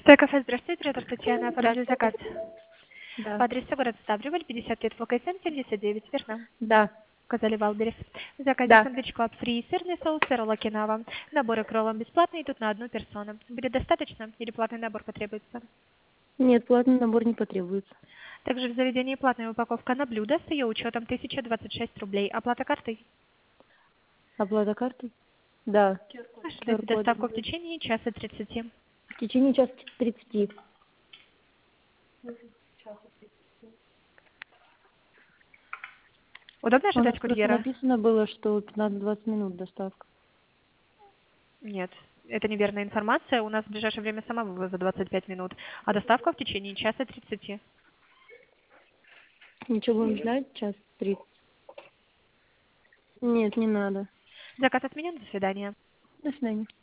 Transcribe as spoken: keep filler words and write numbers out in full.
Стой кафе, здравствуйте, это Татьяна, оформлю заказ. Да. По адресу город Ставрополь, пятьдесят лет, ВКСМ семьдесят девять, верно? Да. Указали Валберес. В заказе Да. сэндвич клаб фри, сырный соус, сыр лакинава. Наборы к роллам бесплатные, тут на одну персону. Будет достаточно или платный набор потребуется? Нет, платный набор не потребуется. Также в заведении платная упаковка на блюдо с ее учетом тысяча двадцать шесть рублей. Оплата картой. Оплата картой? Да. Ожидайте ку ар-кодом. доставку в течение часа тридцати. В течение часа тридцати. Удобно У нас ожидать просто курьера? написано было, что пятнадцать-двадцать минут доставка. Нет, это неверная информация. У нас в ближайшее время сама вывоза двадцать пять минут, а доставка в течение часа тридцати. Ничего, будем ждать? Час тридцать. Нет, не надо. Заказ отменен. До свидания. До свидания.